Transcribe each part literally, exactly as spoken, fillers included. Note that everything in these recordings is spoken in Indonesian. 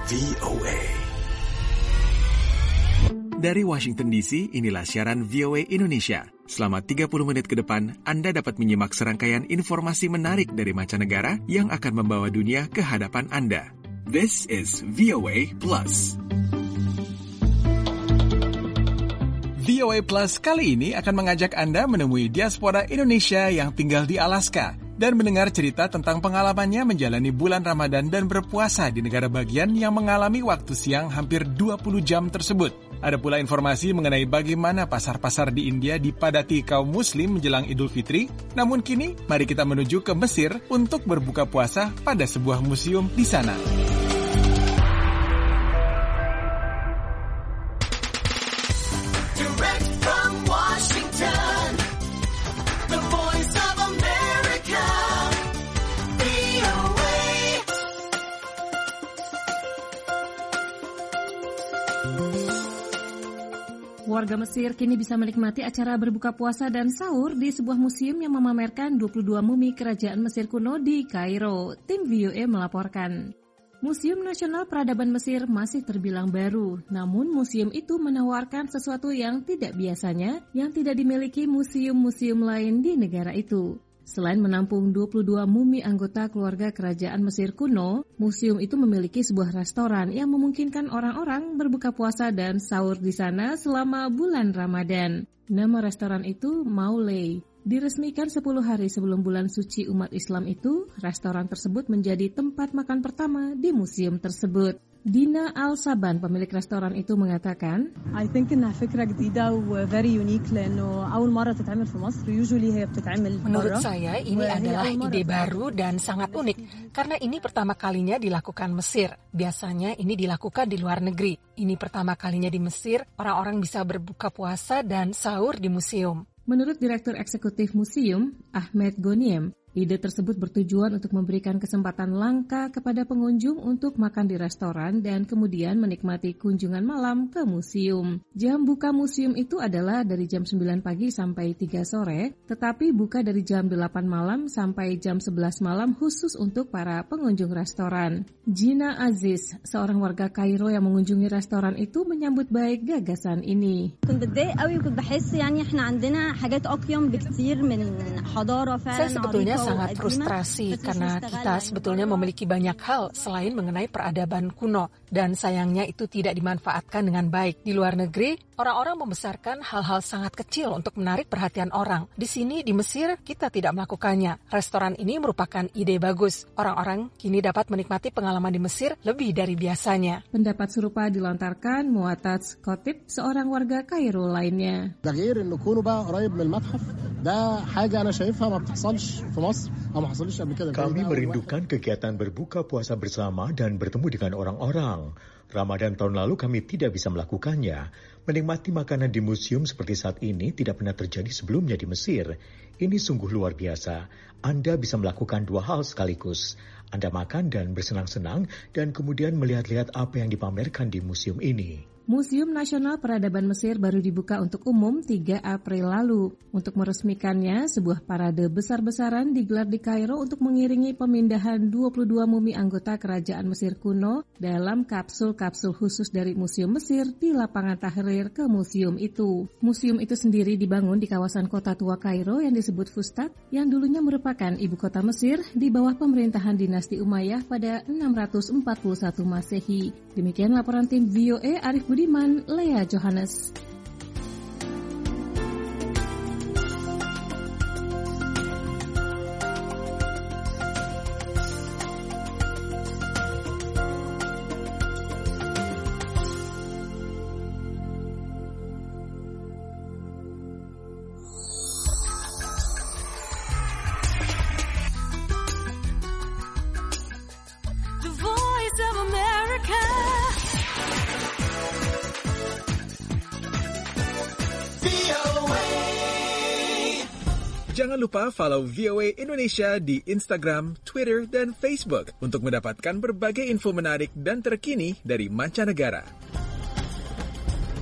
V O A. Dari Washington D C, inilah siaran V O A Indonesia. Selama tiga puluh menit ke depan, Anda dapat menyimak serangkaian informasi menarik dari mancanegara yang akan membawa dunia ke hadapan Anda. This is V O A Plus. V O A Plus kali ini akan mengajak Anda menemui diaspora Indonesia yang tinggal di Alaska dan mendengar cerita tentang pengalamannya menjalani bulan Ramadan dan berpuasa di negara bagian yang mengalami waktu siang hampir dua puluh jam tersebut. Ada pula informasi mengenai bagaimana pasar-pasar di India dipadati kaum muslim menjelang Idul Fitri. Namun kini, mari kita menuju ke Mesir untuk berbuka puasa pada sebuah museum di sana. Warga Mesir kini bisa menikmati acara berbuka puasa dan sahur di sebuah museum yang memamerkan dua puluh dua mumi kerajaan Mesir kuno di Kairo. Tim V O A melaporkan. Museum Nasional Peradaban Mesir masih terbilang baru, namun museum itu menawarkan sesuatu yang tidak biasanya yang tidak dimiliki museum-museum lain di negara itu. Selain menampung dua puluh dua mumi anggota keluarga kerajaan Mesir kuno, museum itu memiliki sebuah restoran yang memungkinkan orang-orang berbuka puasa dan sahur di sana selama bulan Ramadan. Nama restoran itu Maulay. Diresmikan sepuluh hari sebelum bulan suci umat Islam itu, restoran tersebut menjadi tempat makan pertama di museum tersebut. Dina Al-Saban, pemilik restoran itu mengatakan, I think إنها فكرة جديدة و very unique لأنه أول مرة تتعمل في مصر. Usually هي بتتعمل. Menurut saya ini adalah ide baru dan sangat unik karena ini pertama kalinya dilakukan Mesir. Biasanya ini dilakukan di luar negeri. Ini pertama kalinya di Mesir, orang-orang bisa berbuka puasa dan sahur di museum. Menurut Direktur Eksekutif Museum, Ahmed Ghaniem, ide tersebut bertujuan untuk memberikan kesempatan langka kepada pengunjung untuk makan di restoran dan kemudian menikmati kunjungan malam ke museum. Jam buka museum itu adalah dari jam sembilan pagi sampai tiga sore, tetapi buka dari jam delapan malam sampai jam sebelas malam khusus untuk para pengunjung restoran. Gina Aziz, seorang warga Kairo yang mengunjungi restoran itu menyambut baik gagasan ini. Saya sebetulnya sangat frustrasi karena kita sebetulnya memiliki banyak hal selain mengenai peradaban kuno dan sayangnya itu tidak dimanfaatkan dengan baik. Di luar negeri, orang-orang membesarkan hal-hal sangat kecil untuk menarik perhatian orang. Di sini di Mesir, kita tidak melakukannya. Restoran ini merupakan ide bagus. Orang-orang kini dapat menikmati pengalaman di Mesir lebih dari biasanya. Pendapat serupa dilontarkan Mu'taz Khotib, seorang warga Kairo lainnya. Kami merindukan kegiatan berbuka puasa bersama dan bertemu dengan orang-orang. Ramadan tahun lalu kami tidak bisa melakukannya. Menikmati makanan di museum seperti saat ini tidak pernah terjadi sebelumnya di Mesir. Ini sungguh luar biasa. Anda bisa melakukan dua hal sekaligus. Anda makan dan bersenang-senang dan kemudian melihat-lihat apa yang dipamerkan di museum ini. Museum Nasional Peradaban Mesir baru dibuka untuk umum tiga April lalu. Untuk meresmikannya, sebuah parade besar-besaran digelar di Kairo untuk mengiringi pemindahan dua puluh dua mumi anggota kerajaan Mesir kuno dalam kapsul-kapsul khusus dari Museum Mesir di lapangan Tahrir ke museum itu. Museum itu sendiri dibangun di kawasan kota tua Kairo yang disebut Fustat, yang dulunya merupakan ibu kota Mesir di bawah pemerintahan dinasti Umayyah pada enam ratus empat puluh satu Masehi. Demikian laporan tim V O A Arif Budiman, Lea Johannes. Jangan lupa follow V O A Indonesia di Instagram, Twitter, dan Facebook untuk mendapatkan berbagai info menarik dan terkini dari mancanegara.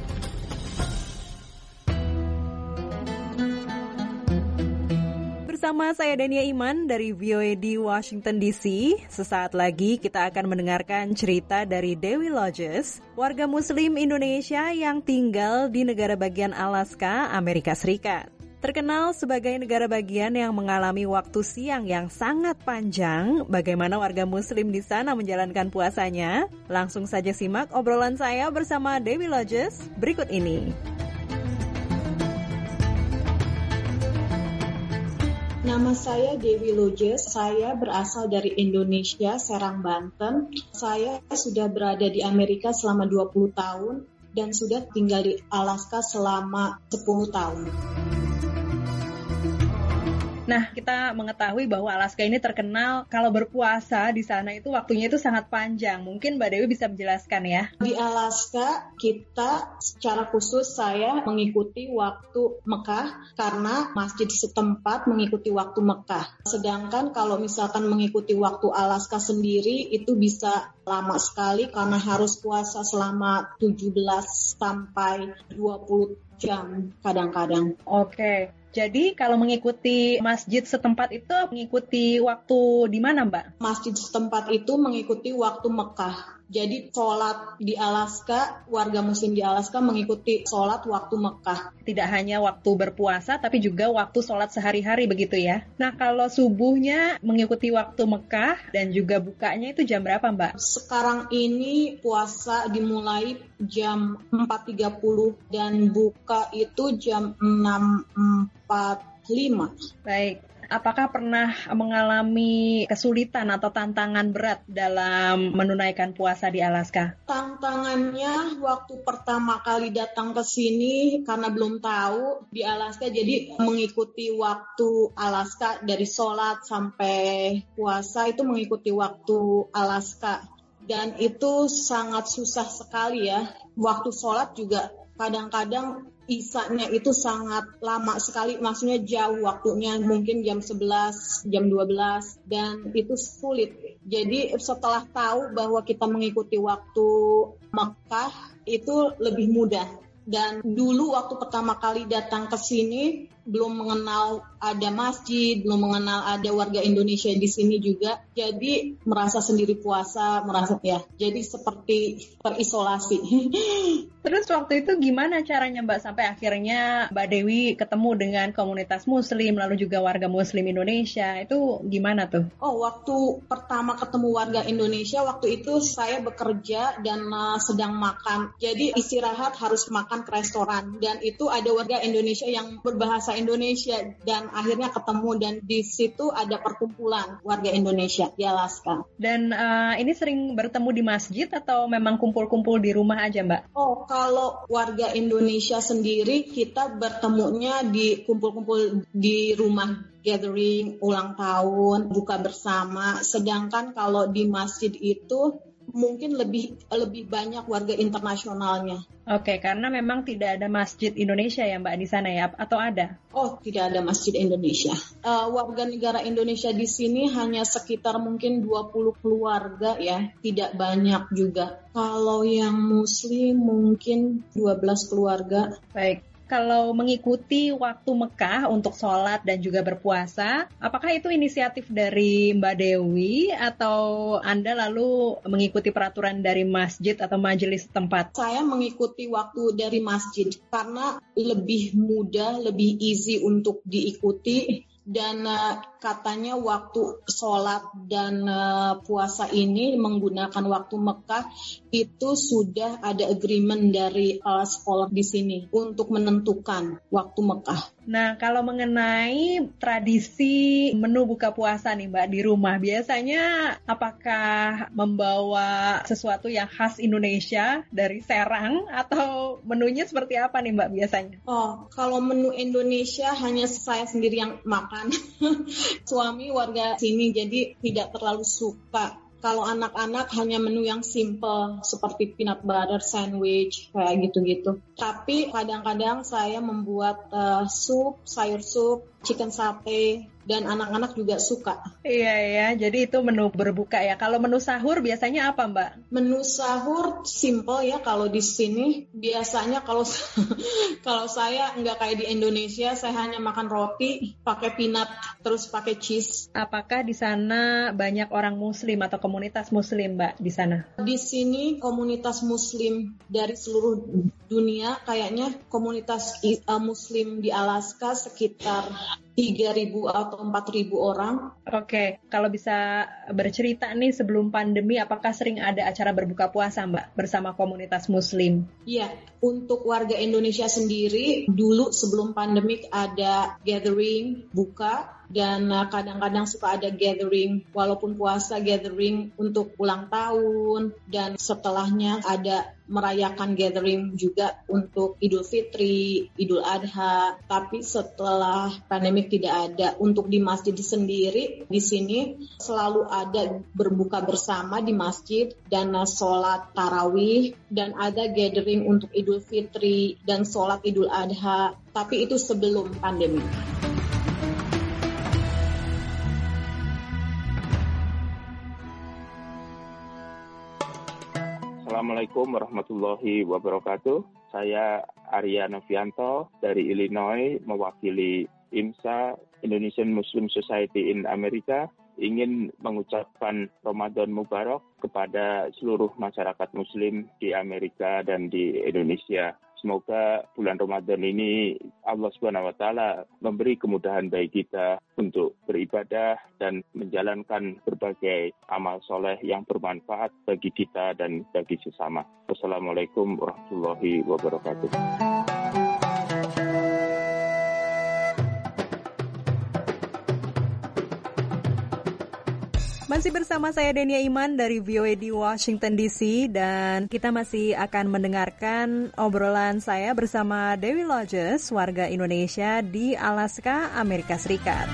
Bersama bersama saya Dania Iman dari V O A di Washington D C. Sesaat lagi kita akan mendengarkan cerita dari Dewi Lodges, warga Muslim Indonesia yang tinggal di negara bagian Alaska, Amerika Serikat. Terkenal sebagai negara bagian yang mengalami waktu siang yang sangat panjang, bagaimana warga Muslim di sana menjalankan puasanya? Langsung saja simak obrolan saya bersama Dewi Lodges berikut ini. Nama saya Dewi Lodges, saya berasal dari Indonesia, Serang, Banten. Saya sudah berada di Amerika selama dua puluh tahun dan sudah tinggal di Alaska selama sepuluh tahun. Nah, kita mengetahui bahwa Alaska ini terkenal kalau berpuasa di sana itu waktunya itu sangat panjang. Mungkin Mbak Dewi bisa menjelaskan ya. Di Alaska, kita secara khusus saya mengikuti waktu Mekah karena masjid setempat mengikuti waktu Mekah. Sedangkan kalau misalkan mengikuti waktu Alaska sendiri itu bisa lama sekali karena harus puasa selama tujuh belas sampai dua puluh jam kadang-kadang. Oke. Jadi kalau mengikuti masjid setempat itu mengikuti waktu di mana, Mbak? Masjid setempat itu mengikuti waktu Mekah. Jadi sholat di Alaska, warga Muslim di Alaska mengikuti sholat waktu Mekah. Tidak hanya waktu berpuasa, tapi juga waktu sholat sehari-hari begitu ya. Nah kalau subuhnya mengikuti waktu Mekah dan juga bukanya itu jam berapa, Mbak? Sekarang ini puasa dimulai jam empat tiga puluh dan buka itu jam enam empat puluh lima. Baik. Apakah pernah mengalami kesulitan atau tantangan berat dalam menunaikan puasa di Alaska? Tantangannya waktu pertama kali datang ke sini karena belum tahu di Alaska, jadi mengikuti waktu Alaska dari sholat sampai puasa itu mengikuti waktu Alaska. Dan itu sangat susah sekali ya. Waktu sholat juga kadang-kadang isanya itu sangat lama sekali, maksudnya jauh waktunya, mungkin jam sebelas, jam dua belas, dan itu sulit. Jadi setelah tahu bahwa kita mengikuti waktu Mekah, itu lebih mudah. Dan dulu waktu pertama kali datang ke sini, belum mengenal ada masjid, belum mengenal ada warga Indonesia di sini juga. Jadi merasa sendiri puasa, merasa ya. Jadi seperti terisolasi. Terus waktu itu gimana caranya Mbak sampai akhirnya Mbak Dewi ketemu dengan komunitas Muslim, lalu juga warga Muslim Indonesia, itu gimana tuh? Oh, waktu pertama ketemu warga Indonesia, waktu itu saya bekerja dan uh, sedang makan. Jadi istirahat harus makan ke restoran. Dan itu ada warga Indonesia yang berbahasa Indonesia dan akhirnya ketemu dan di situ ada perkumpulan warga Indonesia di Alaska. Dan uh, ini sering bertemu di masjid atau memang kumpul-kumpul di rumah aja, Mbak? Oh, kalau warga Indonesia sendiri kita bertemunya di kumpul-kumpul di rumah, gathering, ulang tahun, buka bersama. Sedangkan kalau di masjid itu mungkin lebih lebih banyak warga internasionalnya. Oke, karena memang tidak ada masjid Indonesia ya Mbak di sana ya, atau ada? Oh, tidak ada masjid Indonesia. Uh, warga negara Indonesia di sini hanya sekitar mungkin dua puluh keluarga ya, tidak banyak juga. Kalau yang Muslim mungkin dua belas keluarga. Baik. Kalau mengikuti waktu Mekah untuk sholat dan juga berpuasa, apakah itu inisiatif dari Mbak Dewi atau Anda lalu mengikuti peraturan dari masjid atau majelis setempat? Saya mengikuti waktu dari masjid karena lebih mudah, lebih easy untuk diikuti. Dan uh, katanya waktu sholat dan uh, puasa ini menggunakan waktu Mekah itu sudah ada agreement dari uh, sekolah di sini untuk menentukan waktu Mekah. Nah, kalau mengenai tradisi menu buka puasa nih Mbak di rumah, biasanya apakah membawa sesuatu yang khas Indonesia dari Serang atau menunya seperti apa nih Mbak biasanya? Oh, kalau menu Indonesia hanya saya sendiri yang makan. Suami warga sini jadi tidak terlalu suka. Kalau anak-anak hanya menu yang simple seperti peanut butter sandwich kayak gitu-gitu. Tapi kadang-kadang saya membuat uh, sup, sayur sup chicken sate, dan anak-anak juga suka. Iya ya, jadi itu menu berbuka ya. Kalau menu sahur biasanya apa, Mbak? Menu sahur simple ya kalau di sini. Biasanya kalau kalau saya nggak kayak di Indonesia, saya hanya makan roti, pakai peanut, terus pakai cheese. Apakah di sana banyak orang Muslim atau komunitas Muslim, Mbak, di sana? Di sini komunitas Muslim dari seluruh dunia, kayaknya komunitas uh, Muslim di Alaska sekitar tiga ribu atau empat ribu orang. Oke, kalau bisa bercerita nih sebelum pandemi, apakah sering ada acara berbuka puasa, Mbak, bersama komunitas Muslim? Iya, untuk warga Indonesia sendiri, dulu sebelum pandemik ada gathering buka, dan kadang-kadang suka ada gathering walaupun puasa, gathering untuk ulang tahun, dan setelahnya ada merayakan gathering juga untuk Idul Fitri, Idul Adha. Tapi setelah pandemik tidak ada. Untuk di masjid sendiri, di sini selalu ada berbuka bersama di masjid dan sholat tarawih, dan ada gathering untuk Idul Fitri dan sholat Idul Adha. Tapi itu sebelum pandemik. Assalamualaikum warahmatullahi wabarakatuh. Saya Arya Novianto dari Illinois, mewakili I M S A, Indonesian Muslim Society in America, ingin mengucapkan Ramadan Mubarak kepada seluruh masyarakat Muslim di Amerika dan di Indonesia. Semoga bulan Ramadan ini Allah Subhanahu wa Ta'ala memberi kemudahan bagi kita untuk beribadah dan menjalankan berbagai amal soleh yang bermanfaat bagi kita dan bagi sesama. Wassalamualaikum warahmatullahi wabarakatuh. Masih bersama saya Denia Iman dari V O A di Washington D C, dan kita masih akan mendengarkan obrolan saya bersama Dewi Lodges, warga Indonesia di Alaska, Amerika Serikat.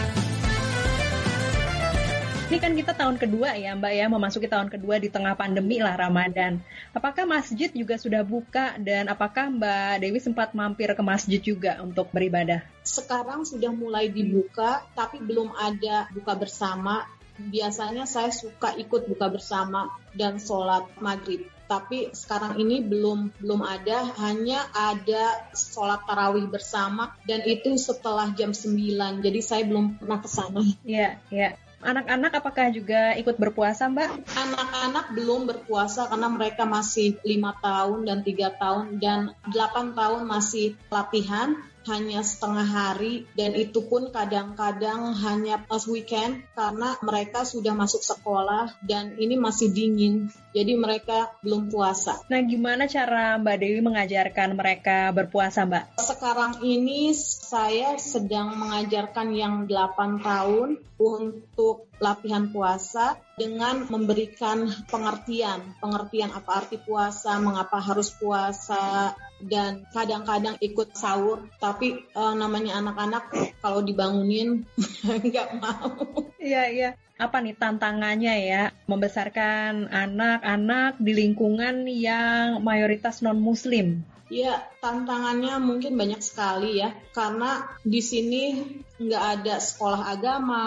Ini kan kita tahun kedua ya Mbak ya, memasuki tahun kedua di tengah pandemi lah Ramadan. Apakah masjid juga sudah buka, dan apakah Mbak Dewi sempat mampir ke masjid juga untuk beribadah? Sekarang sudah mulai dibuka, tapi belum ada buka bersama. Biasanya saya suka ikut buka bersama dan sholat maghrib. Tapi sekarang ini belum belum ada, hanya ada sholat tarawih bersama, dan itu setelah jam sembilan. Jadi saya belum pernah ke sana. Iya, iya. Anak-anak apakah juga ikut berpuasa, Mbak? Anak-anak belum berpuasa karena mereka masih lima tahun dan tiga tahun, dan delapan tahun masih latihan. Hanya setengah hari, dan itu pun kadang-kadang hanya pas weekend karena mereka sudah masuk sekolah dan ini masih dingin, jadi mereka belum puasa. Nah, gimana cara Mbak Dewi mengajarkan mereka berpuasa, Mbak? Sekarang ini saya sedang mengajarkan yang delapan tahun untuk latihan puasa dengan memberikan pengertian, pengertian apa arti puasa, mengapa harus puasa, dan kadang-kadang ikut sahur, tapi uh, namanya anak-anak kalau dibangunin nggak mau. Iya, iya. Apa nih tantangannya ya, membesarkan anak-anak di lingkungan yang mayoritas non-muslim? Ya, tantangannya mungkin banyak sekali ya, karena di sini nggak ada sekolah agama.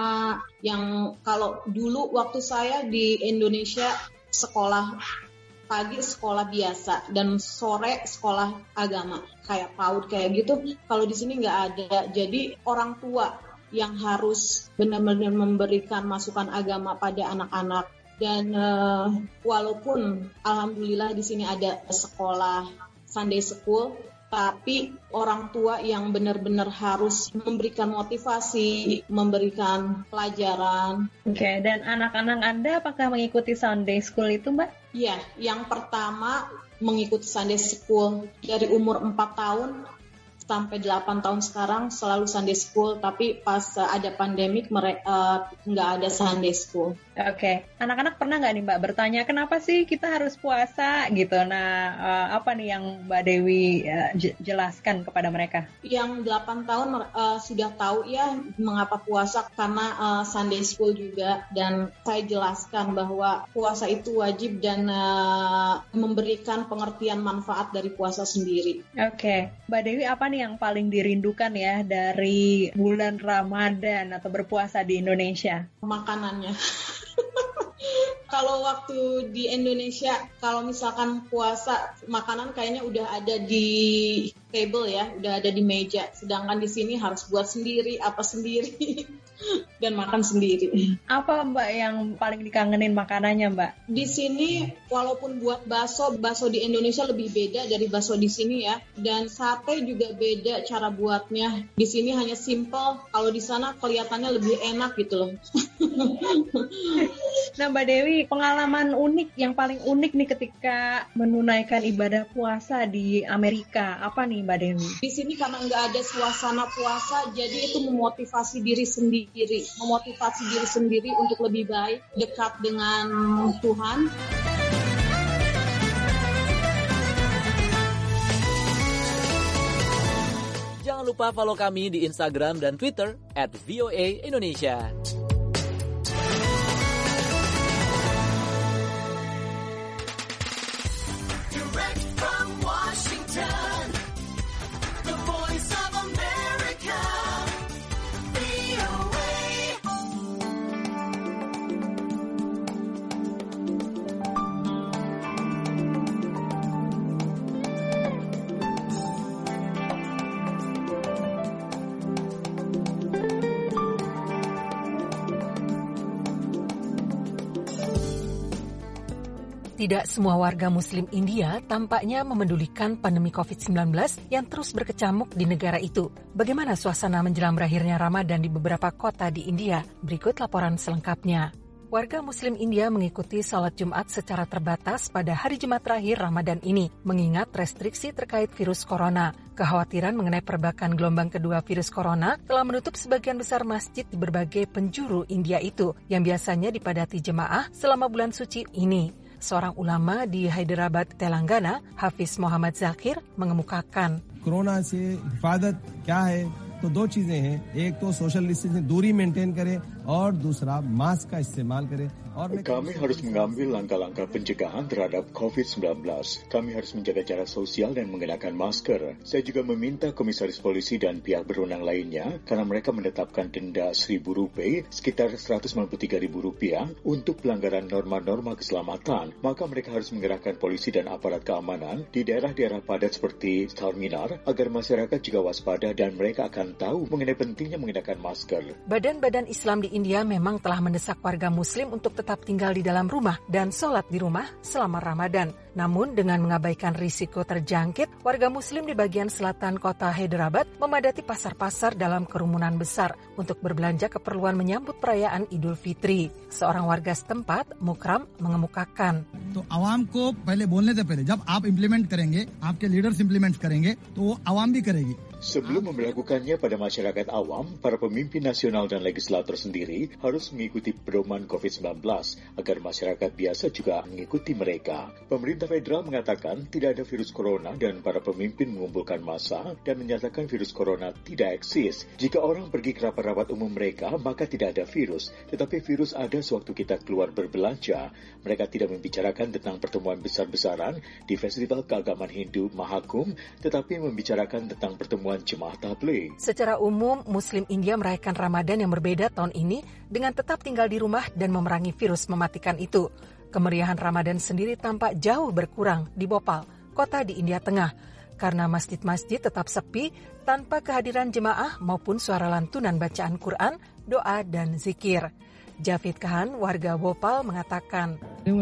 Yang kalau dulu waktu saya di Indonesia, sekolah pagi sekolah biasa dan sore sekolah agama kayak PAUD kayak gitu. Kalau di sini nggak ada, jadi orang tua yang harus benar-benar memberikan masukan agama pada anak-anak. Dan uh, walaupun alhamdulillah di sini ada sekolah Sunday School, tapi orang tua yang benar-benar harus memberikan motivasi, memberikan pelajaran. Oke, okay, dan anak-anak Anda apakah mengikuti Sunday School itu, Mbak? Iya, yang pertama mengikuti Sunday School dari umur empat tahun sampai delapan tahun sekarang selalu Sunday School, tapi pas uh, ada pandemik mereka nggak uh, ada Sunday School. Oke, okay. Anak-anak pernah nggak nih Mbak bertanya kenapa sih kita harus puasa gitu? Nah, uh, apa nih yang Mbak Dewi uh, j- jelaskan kepada mereka? Yang delapan tahun uh, sudah tahu ya mengapa puasa, karena uh, Sunday School juga, dan saya jelaskan bahwa puasa itu wajib dan uh, memberikan pengertian manfaat dari puasa sendiri. Oke, okay. Mbak Dewi apa nih yang paling dirindukan ya dari bulan Ramadan atau berpuasa di Indonesia? Makanannya. Kalau waktu di Indonesia, kalau misalkan puasa, makanan kayaknya udah ada di table ya, udah ada di meja. Sedangkan di sini harus buat sendiri, apa sendiri, dan makan sendiri. Apa Mbak yang paling dikangenin makanannya Mbak? Di sini, walaupun buat bakso, bakso di Indonesia lebih beda dari bakso di sini ya. Dan sate juga beda cara buatnya. Di sini hanya simple, kalau di sana kelihatannya lebih enak gitu loh. Nah Mbak Dewi, pengalaman unik yang paling unik nih ketika menunaikan ibadah puasa di Amerika, apa nih Mbak Dewi? Di sini karena nggak ada suasana puasa, jadi itu memotivasi diri sendiri, memotivasi diri sendiri untuk lebih baik, dekat dengan Tuhan. Jangan lupa follow kami di Instagram dan Twitter at V O A Indonesia. Tidak semua warga Muslim India tampaknya memedulikan pandemi covid sembilan belas yang terus berkecamuk di negara itu. Bagaimana suasana menjelang berakhirnya Ramadan di beberapa kota di India? Berikut laporan selengkapnya. Warga Muslim India mengikuti salat Jumat secara terbatas pada hari Jumat terakhir Ramadan ini, mengingat restriksi terkait virus corona. Kekhawatiran mengenai perbakan gelombang kedua virus corona telah menutup sebagian besar masjid di berbagai penjuru India itu, yang biasanya dipadati jemaah selama bulan suci ini. Seorang ulama di Hyderabad, Telangana, Hafiz Muhammad Zakir, mengemukakan. Corona से हिफाजत क्या है तो दो चीजें हैं एक तो सोशल डिस्टेंसिंग दूरी मेंटेन करें और दूसरा मास्क का इस्तेमाल करें. Kami harus mengambil langkah-langkah pencegahan terhadap covid sembilan belas. Kami harus menjaga jarak sosial dan mengenakan masker. Saya juga meminta komisaris polisi dan pihak berwenang lainnya karena mereka menetapkan denda seribu rupiah, sekitar seratus sembilan puluh tiga ribu rupiah untuk pelanggaran norma-norma keselamatan. Maka mereka harus mengerahkan polisi dan aparat keamanan di daerah-daerah padat seperti terminal agar masyarakat juga waspada dan mereka akan tahu mengenai pentingnya mengenakan masker. Badan-badan Islam di India memang telah mendesak warga Muslim untuk tetap tinggal di dalam rumah dan sholat di rumah selama Ramadan. Namun dengan mengabaikan risiko terjangkit, warga Muslim di bagian selatan kota Hyderabad memadati pasar-pasar dalam kerumunan besar untuk berbelanja keperluan menyambut perayaan Idul Fitri. Seorang warga setempat, Mukram, mengemukakan. तो आवाम को पहले बोलने से पहले जब आप इम्प्लीमेंट करेंगे, आपके लीडर्स इम्प्लीमेंट करेंगे, तो आवाम भी करेगी. Sebelum memberlakukannya pada masyarakat awam, para pemimpin nasional dan legislator sendiri harus mengikuti pedoman covid sembilan belas agar masyarakat biasa juga mengikuti mereka. Pemerintah federal mengatakan tidak ada virus corona dan para pemimpin mengumpulkan massa dan menyatakan virus corona tidak eksis. Jika orang pergi ke rapat-rapat umum mereka, maka tidak ada virus. Tetapi virus ada sewaktu kita keluar berbelanja. Mereka tidak membicarakan tentang pertemuan besar-besaran di festival keagamaan Hindu Mahakum, tetapi membicarakan tentang pertemuan jemaah tabligh. Secara umum, Muslim India merayakan Ramadan yang berbeda tahun ini dengan tetap tinggal di rumah dan memerangi virus mematikan itu. Kemeriahan Ramadan sendiri tampak jauh berkurang di Bhopal, kota di India Tengah, karena masjid-masjid tetap sepi tanpa kehadiran jemaah maupun suara lantunan bacaan Quran, doa, dan zikir. Javid Khan, warga Bhopal, mengatakan,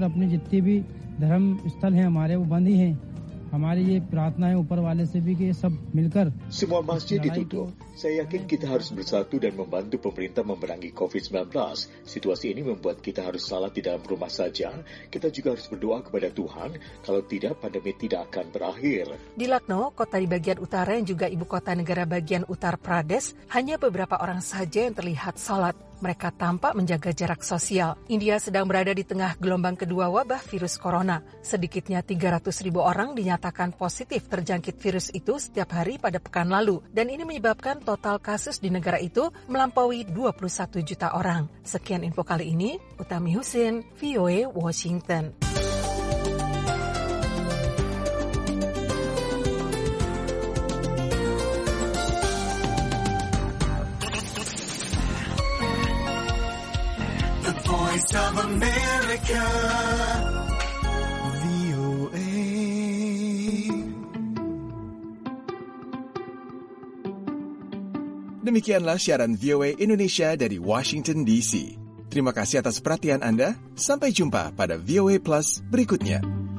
semua masjid ditutup. Saya yakin kita harus bersatu dan membantu pemerintah memerangi covid sembilan belas. Situasi ini membuat kita harus salat di dalam rumah saja. Kita juga harus berdoa kepada Tuhan. Kalau tidak, pandemi tidak akan berakhir. Di Lucknow, kota di bagian utara yang juga ibu kota negara bagian Uttar Pradesh, hanya beberapa orang saja yang terlihat salat. Mereka tampak menjaga jarak sosial. India sedang berada di tengah gelombang kedua wabah virus corona. Sedikitnya tiga ratus ribu orang dinyatakan positif terjangkit virus itu setiap hari pada pekan lalu. Dan ini menyebabkan total kasus di negara itu melampaui dua puluh satu juta orang. Sekian info kali ini, Utami Husin, V O A Washington. Voice of America, V O A. Demikianlah siaran V O A Indonesia dari Washington D C. Terima kasih atas perhatian Anda. Sampai jumpa pada V O A Plus berikutnya.